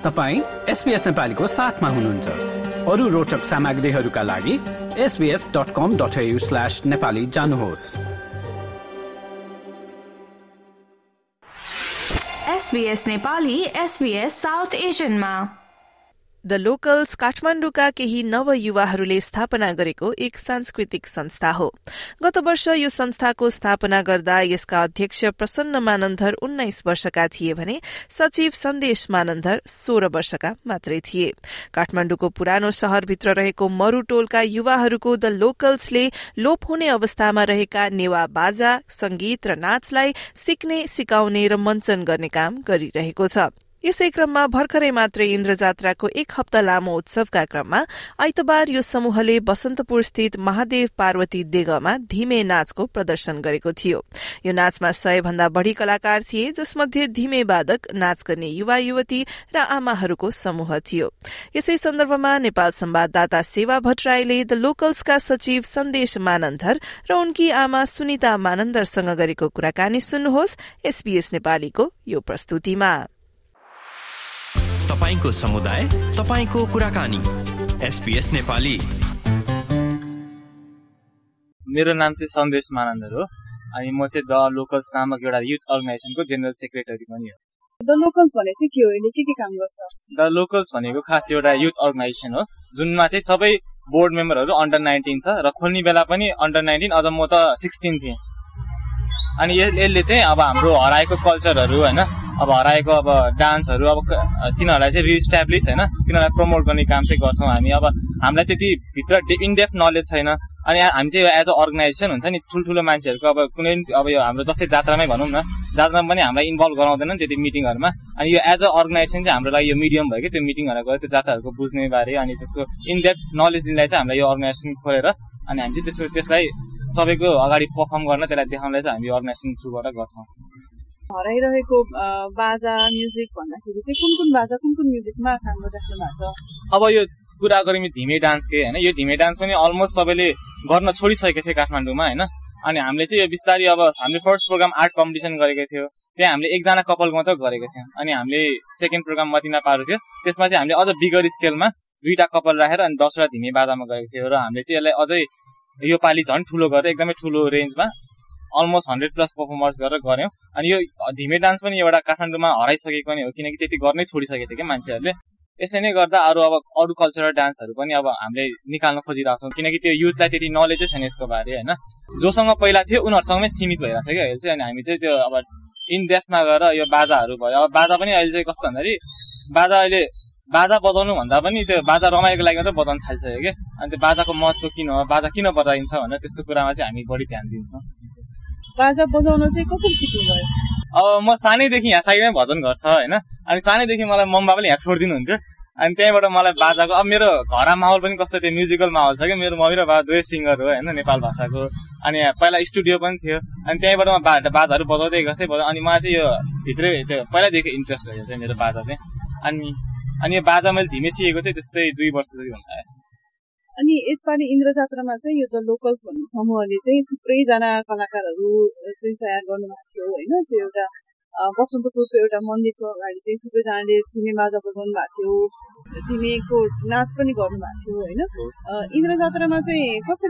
तपाईं SBS नेपालीको साथमा हुनुहुन्छ। अरू रोचक सामग्रीहरूका लागि sbs.com.au/nepali जानुहोस्। SBS नेपाली SBS साउथ एशियनमा द लोकल्स काठमाडौँका केही नवयुवाहरूले स्थापना गरेको एक सांस्कृतिक संस्था हो। गत वर्ष यो संस्थाको स्थापना गर्दा यसका अध्यक्ष प्रसन्न मानन्धर 19 वर्षका थिए भने सचिव सन्देश मानन्धर 16 वर्षका मात्रै थिए। काठमाडौँको पुरानो शहरभित्र रहेको मरूटोलका युवाहरूको द लोकल्सले लोप हुने अवस्थामा रहेका नेवा बाजा, संगीत र नाचलाई सिक्ने, सिकाउने र मञ्चन गर्ने काम गरिरहेको छ। यसै क्रममा भर्खरै मात्रै इन्द्रजात्राको एक हप्ता लामो उत्सवका क्रममा आइतबार यो समूहले बसन्तपुर स्थित महादेव पार्वती देगमा धिमे नाचको प्रदर्शन गरेको थियो। यो नाचमा 100 भन्दा बढ़ी कलाकार थिए, जसमध्ये धिमे वादक, नाच गर्ने युवा युवती र आमाहरूको समूह थियो। यसै सन्दर्भमा नेपाल संवाददाता सेवा भट्टराईले द लोकल्सका सचिव सन्देश मानन्धर र उनकी आमा सुनिता मानन्धरसँग गरेको कुराकानी सुन्नुहोस् SBS नेपालीको यो प्रस्तुतिमा। तपाईको समुदाय, तपाईको कुराकानी, SBS नेपाली। मेरो नाम चाहिँ सन्देश मानन्धर हो अनि म चाहिँ द लोकल्स नामक एउटा युथ अर्गनाइजेसनको जेनरल सेक्रेटरी पनि हो। द लोकल्स भने चाहिँ के हो, यसले के काम गर्छ? द लोकल्स भनेको खास एउटा युथ अर्गनाइजेसन हो जुनमा चाहिँ सबै बोर्ड मेम्बरहरू अन्डर 19 छ र खोल्ने बेला पनि अन्डर 19, अझ म त 16 थिएँ। अनि यसले चाहिँ अब हाम्रो हराएको कल्चरहरू हैन, अब हराएको अब डान्सहरू अब तिनीहरूलाई चाहिँ रिस्ट्याब्लिस हैन, तिनीहरूलाई प्रमोट गर्ने काम चाहिँ गर्छौँ हामी। अब हामीलाई त्यति भित्र इनडेप्थ नलेज छैन अनि हामी चाहिँ एज अ अर्गनाइजेसन हुन्छ नि, ठुल्ठुलो मान्छेहरूको अब कुनै अब यो हाम्रो जस्तै जात्रामै भनौँ न, जात्रामा पनि हामीलाई इन्भल्भ गराउँदैन त्यति मिटिङहरूमा। अनि यो एज अ अर्गनाइजेसन चाहिँ हाम्रो लागि यो मिडियम भयो कि त्यो मिटिङहरू गयो, त्यो जात्राहरूको बुझ्ने बारे अनि त्यस्तो इनडेप्थ नलेज दिनलाई चाहिँ हामीलाई यो अर्गनाइजेसन खोलेर अनि हामी चाहिँ त्यसलाई सबैको अगाडि पर्फर्म गर्न, त्यसलाई देखाउनलाई चाहिँ हामी अर्गनाइजेसन थ्रुबाट गर्छौँ। हराइरहेको बाजा म्युजिक भन्दाखेरि चाहिँ कुन बाजा कुन म्युजिकमा काम गरिराख्नु भएको छ? अब यो कुरा गऱ्यौँ धिमे डान्सकै हैन, यो धिमे डान्स पनि अलमोस्ट सबैले गर्न छोडिसकेको थियो काठमाडौँमा हैन। अनि हामीले चाहिँ यो बिस्तारै अब हामीले फर्स्ट प्रोग्राम आर्ट कम्पिटिसन गरेको थियो, त्यहाँ हामीले एकजना कपलको मात्र गरेको थियौँ। अनि हामीले सेकेन्ड प्रोग्राम मतिना पारो थियो, त्यसमा चाहिँ हामीले अझ बिगर स्केलमा 2टा कपल राखेर अनि 10वटा धिमे बाजामा गरेको थियो। र हामीले चाहिँ यसलाई अझै यो पालि झन् ठुलो गरेर एकदमै ठुलो रेन्जमा अलमोस्ट 100+ पर्फर्मर्स गरेर गऱ्यौँ। अनि यो धिमे डान्स पनि एउटा काठमाडौँमा हराइसकेको पनि हो, किनकि त्यति गर्नै छोडिसकेको थियो कि मान्छेहरूले। यसले नै गर्दा अरू कल्चरल डान्सहरू पनि अब हामीले निकाल्न खोजिरहेको छौँ, किनकि त्यो युथलाई त्यति नलेजै छैन यसको बारे हैन। जोसँग पहिला थियो उनीहरूसँगमै सीमित भइरहेको छ कि अहिले चाहिँ। अनि हामी चाहिँ त्यो अब इन डेप्थमा गएर यो बाजाहरू भयो, अब बाजा पनि अहिले चाहिँ कस्तो भन्दाखेरि बाजा बजाउनु भन्दा पनि त्यो बाजा रमाइको लागि मात्रै बजाउन थालिसक्यो कि। अनि त्यो बाजाको महत्त्व किन हो, बाजा किन बजाइन्छ भनेर त्यस्तो कुरामा चाहिँ हामी बढी ध्यान दिन्छौँ। बाजा बजाउन चाहिँ कसरी सिक्नुभयो? अब म सानैदेखि यहाँ साइडमै भजन गर्छ हैन, अनि सानैदेखि मलाई मम्मीले यहाँ छोडिदिनु हुन्थ्यो। अनि त्यहीँबाट मलाई बाजाको अब मेरो घरमा माहौल पनि कस्तो थियो, म्युजिकल माहौल छ कि। मेरो मम्मी र बाबा दुवै सिङ्गर हो हैन, नेपाल भाषाको। अनि पहिला स्टुडियो पनि थियो, अनि त्यहीँबाट म बाजाहरू बजाउँदै गर्थेँ। अनि मलाई चाहिँ यो भित्रै त्यो पहिलादेखि इन्ट्रेस्ट हो चाहिँ मेरो बाजा चाहिँ। अनि यो बाजा मैले धिमे सिकेको चाहिँ त्यस्तै 2 वर्ष जति हुन्छ। अनि यसपालि इन्द्रजात्रामा चाहिँ यो द लोकल्स भन्ने समूहले चाहिँ थुप्रैजना कलाकारहरू चाहिँ तयार गर्नुभएको थियो हैन। त्यो एउटा बसन्तपुरको एउटा मन्दिरको अगाडि चाहिँ थुप्रैजनाले धिमे बाजा बजाउनु भएको थियो, धिमेको नाच पनि गर्नुभएको थियो हैन। इन्द्रजात्रामा चाहिँ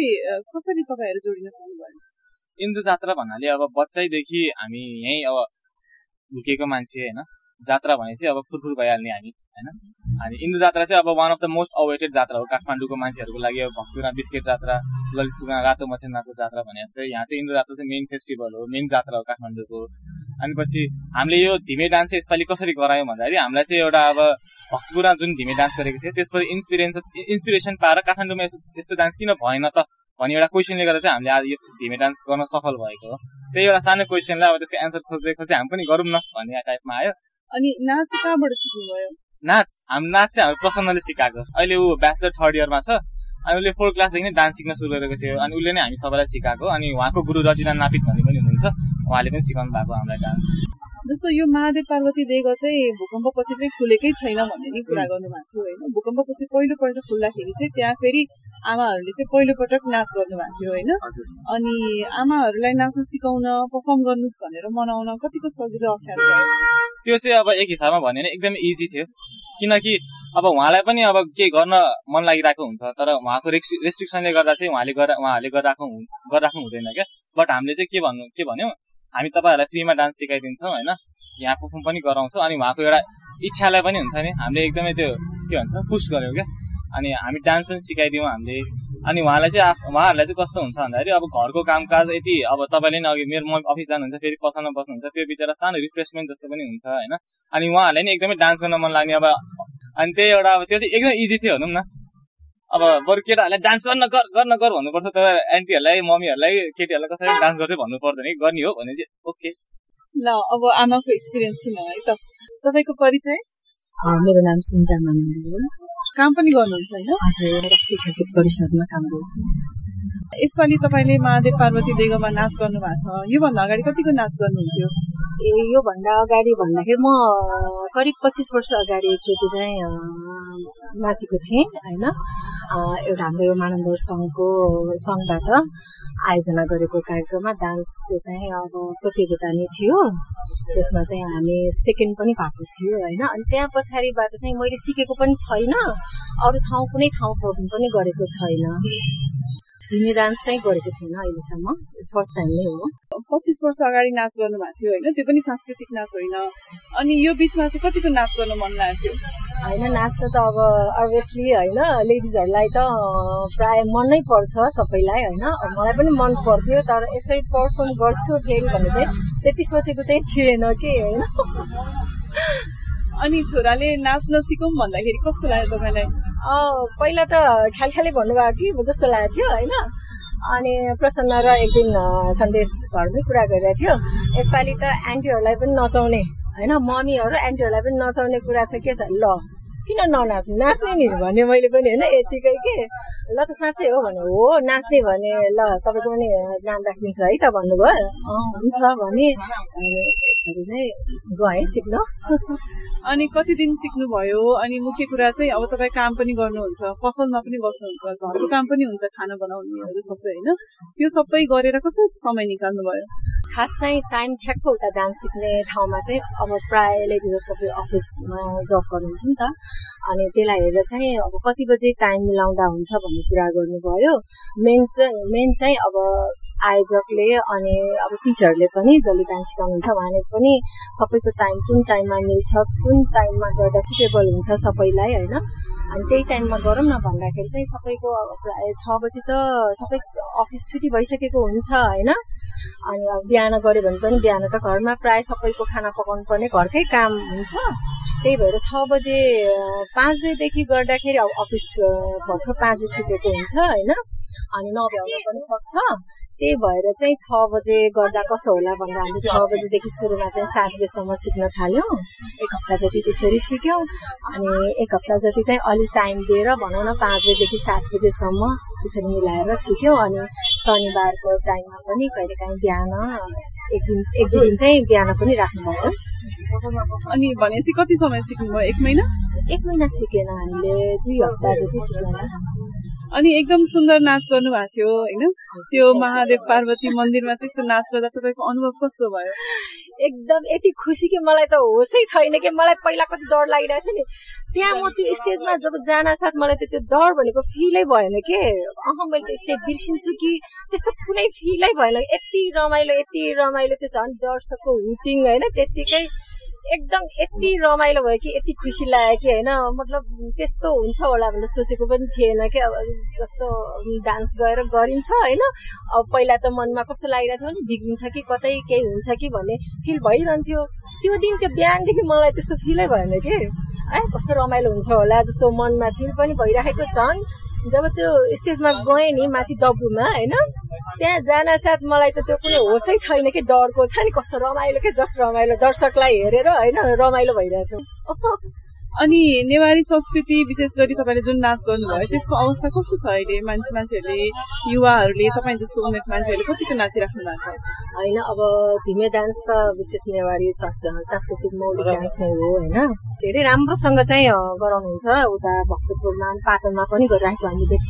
कसरी तपाईँहरू जोडिन सक्नुभयो? इन्द्रजात्रा भन्नाले अब बच्चैदेखि हामी यहीँ अब हुर्केको मान्छे हैन, जात्रा भनेपछि अब फुरफुर भइहाल्ने हामी हैन। अनि इन्द्रजात्रा चाहिँ अब one of the most awaited जात्रा हो काठमाडौँको मान्छेहरूको लागि। अब भक्तुरा बिस्केट जात्रा, ललितपुरमा रातो मछेरनाथको जात्रा भने जस्तै यहाँ चाहिँ इन्द्रजात्रा चाहिँ मेन फेस्टिभल हो, मेन जात्रा हो काठमाडौँको। अनि पछि हामीले यो धिमे डान्स चाहिँ यसपालि कसरी गरायौँ भन्दाखेरि हामीलाई चाहिँ एउटा अब भक्तपुरमा जुन धिमे डान्स गरेको थियो त्यसपछि इन्सपिरेसन पाएर काठमाडौँमा यस्तो डान्स किन भएन त भन्ने एउटा क्वेसनले गर्दा चाहिँ हामीले आज यो धिमे डान्स गर्न सफल भएको हो। त्यही एउटा सानो क्वेसनलाई अब त्यसको एन्सर खोज्दै हामी पनि गरौँ न भन्ने टाइपमा आयो। अनि नाच कहाँबाट सिक्नुभयो? नाच चाहिँ हाम्रो प्रसन्नले सिकाएको। अहिले ऊ ब्याचलर 3rd इयरमा छ अनि उसले 4 क्लासदेखि नै डान्स सिक्न सुरु गरेको थियो। अनि उसले नै हामी सबैलाई सिकाएको। अनि उहाँको गुरु रजिना नापित भन्ने पनि हुनुहुन्छ, उहाँले पनि सिकाउनु भएको हामीलाई डान्स। जस्तो यो महादेव पार्वती देग चाहिँ भूकम्पपछि चाहिँ खुलेकै छैन भन्ने नि कुरा गर्नुभएको थियो होइन। भूकम्पपछि पहिलोपल्ट खुल्दाखेरि चाहिँ त्यहाँ फेरि आमाहरूले चाहिँ पहिलोपटक नाच गर्नुभएको थियो होइन। अनि आमाहरूलाई नाच्न सिकाउन, पर्फर्म गर्नुहोस् भनेर मनाउन कतिको सजिलो अप्ठ्यारो भयो? त्यो चाहिँ अब एक हिसाबमा भन्यो भने एकदमै इजी थियो। किनकि अब उहाँलाई पनि अब केही गर्न मन लागिरहेको हुन्छ, तर उहाँको रेस्ट्रिक्सनले गर्दा चाहिँ उहाँले गरिराख्नु हुँदैन क्या। बट हामीले चाहिँ के भन्यौँ, हामी तपाईँहरूलाई फ्रीमा डान्स सिकाइदिन्छौँ होइन, यहाँ पर्फर्म पनि गराउँछौँ। अनि उहाँको एउटा इच्छालाई पनि हुन्छ नि, हामीले एकदमै त्यो के भन्छ पुस्ट गर्यौँ क्या। अनि हामी डान्स पनि सिकाइदियौँ हामीले। अनि उहाँहरूलाई चाहिँ कस्तो हुन्छ भन्दाखेरि अब घरको कामकाज यति अब तपाईँले नि अघि म अफिस जानुहुन्छ, फेरि पसलमा बस्नुहुन्छ, त्यो बिचरा सानो रिफ्रेसमेन्ट जस्तो पनि हुन्छ होइन। अनि उहाँहरूलाई नि एकदमै डान्स गर्न मन लाग्ने अब, अनि त्यही एउटा अब त्यो चाहिँ एकदमै इजी थियो भनौँ न। अब बरु केटाहरूलाई डान्स गर्न भन्नुपर्छ, तर आन्टीहरूलाई मम्मीहरूलाई केटीहरूलाई कसरी डान्स गर्छ भन्नु पर्दैन कि, गर्ने हो भने चाहिँ ओके। ल अब आमाको एक्सपिरियन्स सुनौ है त। तपाईँको परिचय? मेरो नाम सुनिता मानन्दी हो। काम पनि गर्नुहुन्छ होइन? हजुर, राष्ट्रिय खेलकुद परिषदमा काम गर्छु। यसपालि तपाईँले महादेव पार्वती देगोमा नाच गर्नु भएको छ, योभन्दा अगाडि कतिको नाच गर्नुहुन्थ्यो? योभन्दा अगाडि भन्दाखेरि म करिब 25 वर्ष अगाडि एकचोटि चाहिँ नाचेको थिएँ होइन। एउटा हाम्रो यो मानन्दर सङ्घबाट आयोजना गरेको कार्यक्रममा डान्स, त्यो चाहिँ अब प्रतियोगिता नै थियो। त्यसमा चाहिँ हामी सेकेन्ड पनि भएको थियो होइन। अनि त्यहाँ पछाडिबाट चाहिँ मैले सिकेको पनि छैन, अरू कुनै ठाउँ पर्फर्म पनि गरेको छैन। धिमी डान्स चाहिँ गरेको थिएन अहिलेसम्म, फर्स्ट टाइम नै हो। 25 वर्ष अगाडि नाच गर्नु भएको थियो होइन, त्यो पनि सांस्कृतिक नाच होइन। अनि यो बिचमा चाहिँ कतिको नाच गर्न मन लाग्थ्यो? होइन, नाच्न त अब अभियसली होइन, लेडिजहरूलाई त प्राय मन नै पर्छ सबैलाई होइन। मलाई पनि मन पर्थ्यो, तर यसरी पर्फर्म गर्छु फेरि भन्ने चाहिँ त्यति सोचेको चाहिँ थिएन कि होइन। अनि छोराले नाच्न सिकौँ भन्दाखेरि कस्तो लाग्यो तपाईँलाई? पहिला त ख्यालख्यालै भन्नुभयो कि जस्तो लागेको थियो होइन। अनि प्रसन्न र एक दिन सन्देश घरमै कुरा गरिरहेको थियो, यसपालि त आन्टीहरूलाई पनि नचाउने होइन, मम्मीहरू आन्टीहरूलाई पनि नचाउने कुरा छ, के छ ल किन ननाच्ने, नाच्ने नि भने मैले पनि होइन यतिकै के। ल त साँच्चै हो भने हो नाच्ने भने ल तपाईँको पनि नाम राखिदिन्छु है त भन्नुभयो। हुन्छ भने यसरी नै गएँ सिक्न। अनि कति दिन सिक्नुभयो? अनि मुख्य कुरा चाहिँ अब तपाईँ काम पनि गर्नुहुन्छ, पसलमा पनि बस्नुहुन्छ, घरको काम पनि हुन्छ, खाना बनाउनेहरू सबै होइन, त्यो सबै गरेर कस्तो समय निकाल्नु भयो? खास चाहिँ टाइम ठ्याक्क उता डान्स सिक्ने ठाउँमा चाहिँ अब प्राय लेडिजहरू सबै अफिसमा जब गर्नुहुन्छ नि त। अनि त्यसलाई हेरेर चाहिँ अब कति बजे टाइम मिलाउँदा हुन्छ भन्ने कुरा गर्नुभयो। मेन चाहिँ अब आयोजकले अनि अब टिचरले पनि जसले डान्स सिकाउनुहुन्छ उहाँले पनि सबैको टाइम कुन टाइममा मिल्छ, कुन टाइममा गर्दा सुटेबल हुन्छ सबैलाई होइन। अनि त्यही टाइममा गरौँ न भन्दाखेरि चाहिँ सबैको प्राय 6 बजी त सबै अफिस छुट्टी भइसकेको हुन्छ होइन। अनि अब बिहान गऱ्यो भने पनि बिहान त घरमा प्राय सबैको खाना पकाउनु पर्ने घरकै काम हुन्छ। त्यही भएर 6 बजे 5 बजेदेखि गर्दाखेरि अब अफिस भर्खर 5 बजी छुटेको हुन्छ होइन। अनि नभ्याउन पनि सक्छ, त्यही भएर चाहिँ 6 बजे गर्दा कसो होला भनेर हामीले 6 बजेदेखि सुरुमा चाहिँ 7 बजेसम्म सिक्न थाल्यौँ। 1 हप्ता जति त्यसरी सिक्यौँ। अनि 1 हप्ता जति चाहिँ अलि टाइम दिएर भनौँ न 5 बजेदेखि 7 बजेसम्म त्यसरी मिलाएर सिक्यौँ। अनि शनिबारको टाइममा पनि कहिलेकाहीँ बिहान एक दुई दिन चाहिँ बिहान पनि राख्नुभयो। अनि भनेपछि कति समय सिक्नुभयो? 1 महिना? 1 महिना सिकेन हामीले, 2 हप्ता जति सिक्यौँ। अनि एकदम सुन्दर नाच गर्नु भएको थियो होइन, त्यो महादेव पार्वती मन्दिरमा त्यस्तो नाच गर्दा तपाईँको अनुभव कस्तो भयो? एकदम यति खुसी कि मलाई त होसै छैन कि। मलाई पहिला कति डर लागिरहेको थियो नि, त्यहाँ म त्यो स्टेजमा जब जान साथ मलाई त त्यो डर भनेको फिलै भएन के। मैले त स्टेज बिर्सिन्छु कि त्यस्तो कुनै फिलै भएन। यति रमाइलो त्यो झन् दर्शकको हुटिङ होइन, त्यत्तिकै एकदम यति रमाइलो भयो कि यति खुसी लाग्यो कि होइन। मतलब त्यस्तो हुन्छ होला भनेर सोचेको पनि थिएन कि। अब जस्तो डान्स गरिन्छ होइन, अब पहिला त मनमा कस्तो लागिरहेको थियो भने बिग्रिन्छ कि कतै केही हुन्छ कि भन्ने फिल भइरहन्थ्यो। त्यो दिन त्यो बिहानदेखि मलाई त्यस्तो फिलै भएन कि कस्तो रमाइलो हुन्छ होला जस्तो मनमा फिल पनि भइराखेको छन्। जब त्यो स्टेजमा गएँ नि माथि डब्बुमा होइन, त्यहाँ जान साथ मलाई त त्यो कुनै होसै छैन कि डरको छ नि। कस्तो रमाइलो के, जस्ट रमाइलो दर्शकलाई हेरेर होइन रमाइलो भइरहेको थियो। अनि नेवारी संस्कृति विशेष गरी तपाईँले जुन नाच गर्नुभयो त्यसको अवस्था कस्तो छ अहिले? मान्छेहरूले, युवाहरूले, तपाईँ जस्तो उमेरको मान्छेहरूले कतिको नाचिराख्नु भएको छ? होइन, अब धिमे डान्स त विशेष नेवारी सांस्कृतिक मौलिक डान्स नै हो होइन। धेरै राम्रोसँग चाहिँ गराउनुहुन्छ। उता भक्तपुरमा पाटनमा पनि गरिरहेको हामी देख्छौँ।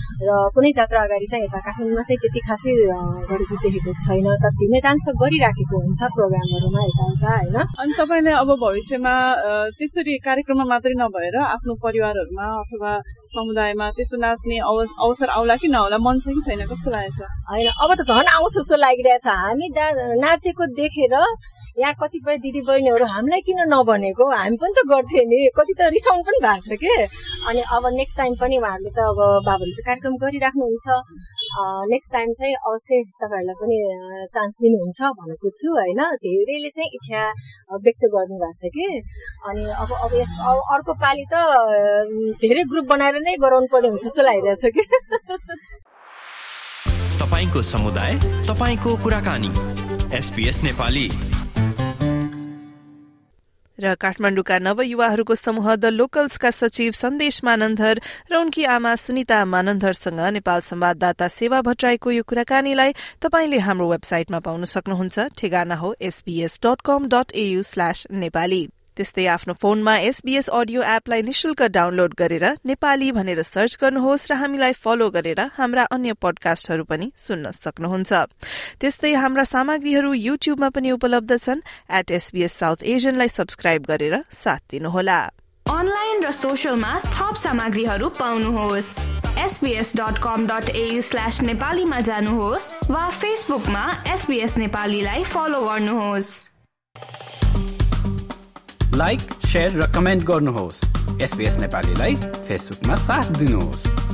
र कुनै जात्रा अगाडि चाहिँ यता काठमाडौँमा चाहिँ त्यति खासै गरेको देखेको छैन। तर धिमे डान्स त गरिराखेको हुन्छ प्रोग्रामहरूमा यताउता होइन। अनि तपाईँले अब भविष्यमा त्यसरी कार्यक्रममा मात्रै नभएर आफ्नो परिवारहरूमा अथवा समुदायमा त्यस्तो नाच्ने अवसर आउला कि नआउला, मन छ कि छैन, कस्तो लागेको छ? होइन, अब त झन् आउँछ जस्तो लागिरहेछ। हामी नाचेको देखेर यहाँ कतिपय दिदी बहिनीहरू हामीलाई किन नभनेको, हामी पनि त गर्थ्यौँ नि, कति त रिसाउनु पनि भएको छ के। अनि अब नेक्स्ट टाइम पनि उहाँहरूले त अब बाबाले त कार्यक्रम गरिराख्नुहुन्छ, नेक्स्ट टाइम चाहिँ अवश्य तपाईँहरूलाई पनि चान्स दिनुहुन्छ भनेको छु होइन। धेरैले चाहिँ इच्छा व्यक्त गर्नुभएको छ कि। अनि अब अर्को पालि त धेरै ग्रुप बनाएर नै गराउनु पर्ने हुन्छ जस्तो लागिरहेछ कि। तपाईको समुदाय, तपाईको कुराकानी, SBS नेपाली। र काठमाडौँका नवयुवाहरूको समूह द लोकल्सका सचिव सन्देश मानन्धर र उनकी आमा सुनिता मानन्धरसँग नेपाल संवाददाता सेवा भट्टराईको यो कुराकानीलाई तपाईले हाम्रो वेबसाइटमा पाउन सक्नुहुन्छ। ठेगाना हो sbs.com.au/नेपाली। त्यस्तै आफ्नो फोनमा SBS अडियो एपलाई निशुल्क डाउनलोड गरेर नेपाली भनेर सर्च गर्नुहोस् र हामीलाई फलो गरेर हाम्रा अन्य पोडकास्टहरू पनि सुन्न सक्नुहुन्छ। त्यस्तै हाम्रा सामग्रीहरू युट्युबमा पनि उपलब्ध छन्। @SBS South Asianलाई सब्स्क्राइब गरेर साथ दिनुहोला। अनलाइन र सोशलमा थप सामग्रीहरू पाउनुहोस्। sbs.com.au/नेपालीमा जानुहोस् वा फेसबुकमा SBS नेपालीलाई फलो गर्नुहोस्। लाइक, शेयर र कमेन्ट गर्नुहोस्। SBS नेपालीलाई फेसबुकमा साथ दिनुहोस्।